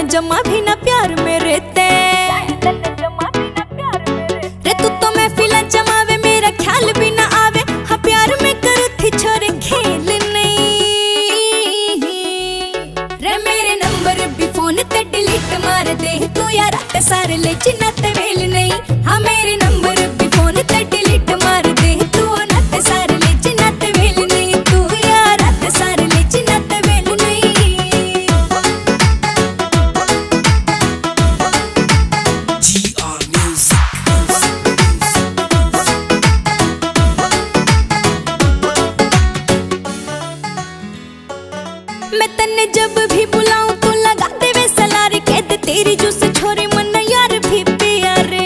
जमा भी ना प्यार मेरे ते रे तू तो मैं फिला जमावे मेरा ख्याल भी ना आवे। हाँ प्यार में करू थी छोरे खेल नहीं रे मेरे नंबर भी फोन ते डिलीट मार दे तू यार रात सारे ले चिन्ना ते वेल नहीं। हाँ मेरे नंबर भी फोन ते डिलीट मार दे तू नाते सारे ले चिन्ना ते वेल नहीं। तू यार रात सारे ले चिन्ना ते वेल नहीं। GR Music। मैं तन्ने जब भी बुलाऊं तू लगा दे वे सलार कैद तेरी जूस छोरे मन यार भी प्यारे।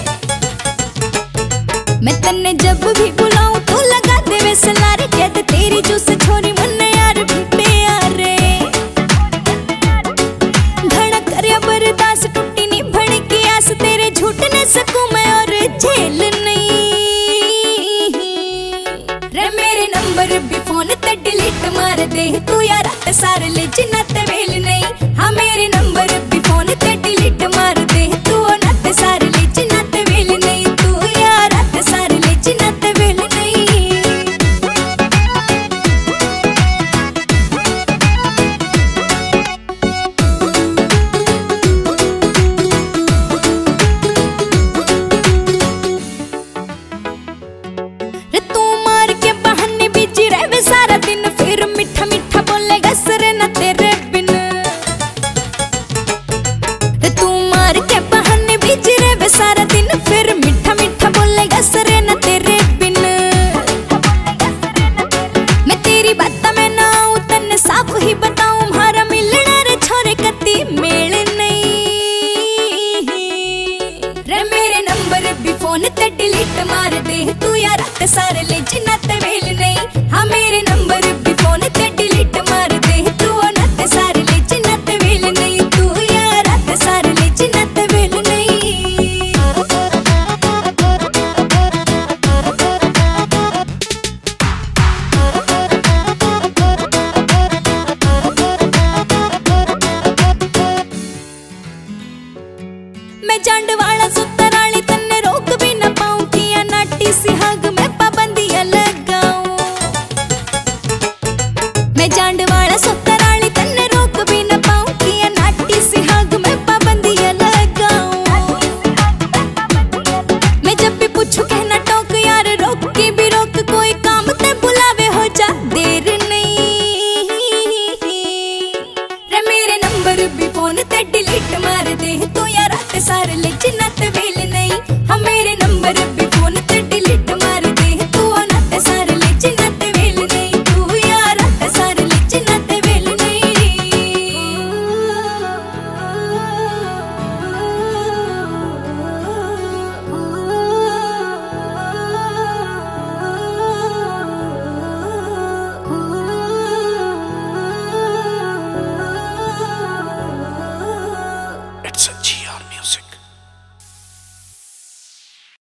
मैं तन्ने जब भी बुलाऊं तू लगा दे वे सलार कैद तेरी जूस छोरे मन यार भी प्यारे। घड़ा करया बर्दाश्त टूटी नहीं भड़की आस तेरे झूठ न सकूं मैं और झेल नहीं रे मेरे नंबर भी फोन ते डिलीट मार दे तू यार रात सारे ले चिन्ना ते वेल नहीं। हाँ मेरे नंबर भी फोन ते डिलीट मार दे तू नाते सारे ले चिन्ना ते वेल नहीं। तू यार रात सारे ले चिन्ना ते वेल नहीं। रे तू मार के बहाने बिजी रहे सारा दिन फिर मीठा मीठा बोलेगा सरे न तेरे बिन। रे तू मार के बहाने बिजी रहे सारा दिन फिर मीठा मीठा बोलेगा सरे न तेरे बिन। मैं तेरी बात में ना आऊं तन्ने साफ ही बताऊं हमारा मिलना रे छोरे कती मेल नहीं रे मेरे नंबर भी फोन ते डिलीट मार दे तू यार रात सारे ले चिन्ना ते वेल नहीं। हाँ मेरे नंबर भी फोन ते डिलीट मार दे तू नाते सारे ले चिन्ना ते वेल नहीं। तू यार रात सारे ले चिन्ना ते वेल नहीं। मैं जांड वाला सुतराली तन्ने रोक भी ना पाऊं किया नाटी सी हाग